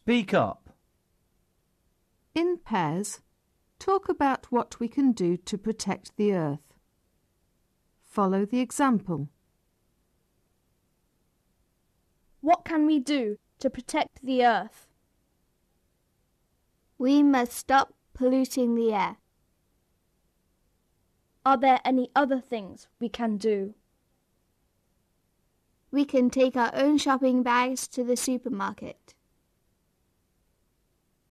Speak up. In pairs, talk about what we can do to protect the earth. Follow the example. What can we do to protect the earth? We must stop polluting the air. Are there any other things we can do? We can take our own shopping bags to the supermarket.